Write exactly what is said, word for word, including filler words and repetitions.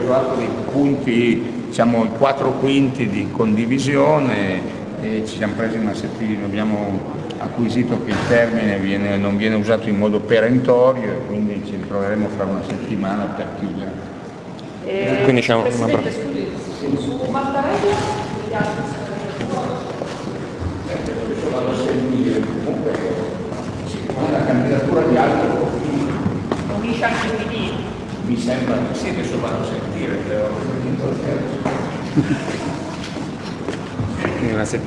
trovato dei punti, diciamo i quattro quinti di condivisione e ci siamo presi una settimana, abbiamo acquisito che il termine viene, non viene usato in modo perentorio e quindi ci ritroveremo fra una settimana per chiudere. Eh, quindi c'è una Presidente, scusi, su Mattarella gli altri Adesso vado a sentire, comunque siccome la candidatura di altro unisce anche il P D. mi sembra che sì, adesso vado a sentire, però una settimana.